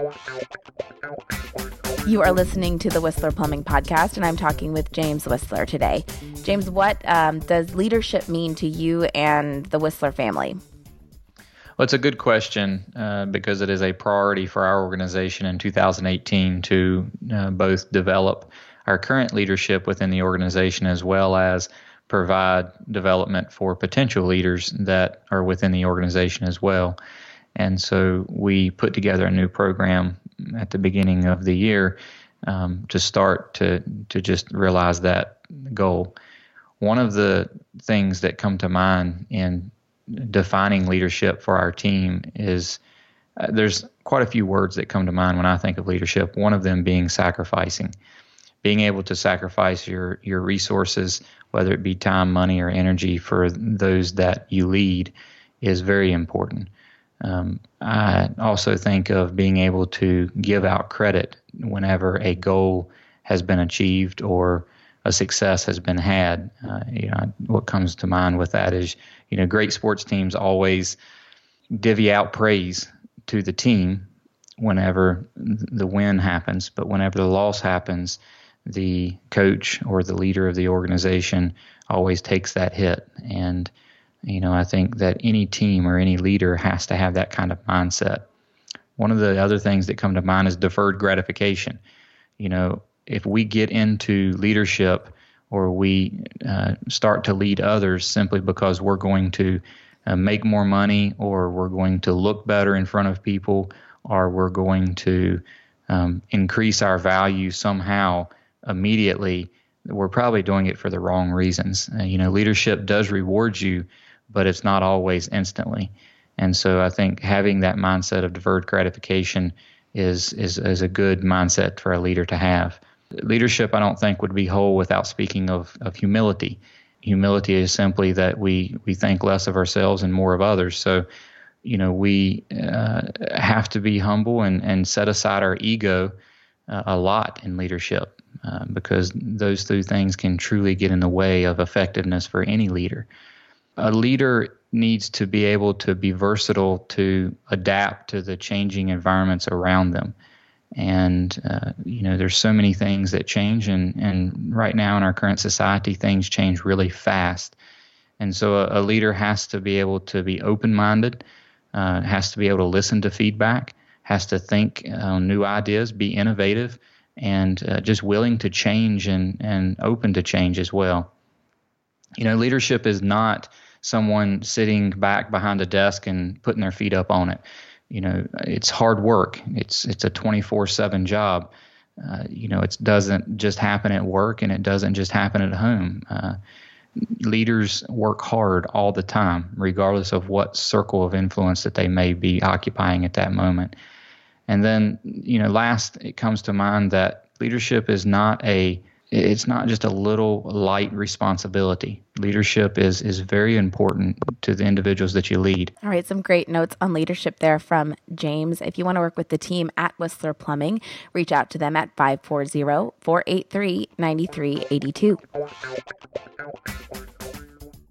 You are listening to the Whistler Plumbing Podcast, and I'm talking with James Whistler today. James, what does leadership mean to you and the Whistler family? Well, it's a good question because it is a priority for our organization in 2018 to both develop our current leadership within the organization as well as provide development for potential leaders that are within the organization as well. And so we put together a new program at the beginning of the year to start to just realize that goal. One of the things that come to mind in defining leadership for our team is there's quite a few words that come to mind when I think of leadership, one of them being sacrificing. Being able to sacrifice your resources, whether it be time, money, or energy for those that you lead is very important. I also think of being able to give out credit whenever a goal has been achieved or a success has been had. What comes to mind with that is, great sports teams always divvy out praise to the team whenever the win happens, but whenever the loss happens, the coach or the leader of the organization always takes that hit. And I think that any team or any leader has to have that kind of mindset. One of the other things that come to mind is deferred gratification. If we get into leadership or we start to lead others simply because we're going to make more money or we're going to look better in front of people or we're going to increase our value somehow immediately, we're probably doing it for the wrong reasons. Leadership does reward you, but it's not always instantly. And so I think having that mindset of deferred gratification is a good mindset for a leader to have. Leadership, I don't think, would be whole without speaking of humility. Humility is simply that we think less of ourselves and more of others. So, we have to be humble and set aside our ego a lot in leadership because those two things can truly get in the way of effectiveness for any leader. A leader needs to be able to be versatile to adapt to the changing environments around them. And, there's so many things that change. And right now in our current society, things change really fast. And so a leader has to be able to be open-minded, has to be able to listen to feedback, has to think on new ideas, be innovative, and just willing to change and open to change as well. Leadership is not someone sitting back behind a desk and putting their feet up on it. It's hard work. It's a 24/7 job. It doesn't just happen at work and it doesn't just happen at home. Leaders work hard all the time, regardless of what circle of influence that they may be occupying at that moment. And then, last, it comes to mind that leadership is it's not just a little light responsibility. Leadership is very important to the individuals that you lead. All right, some great notes on leadership there from James. If you want to work with the team at Whistler Plumbing, reach out to them at 540-483-9382.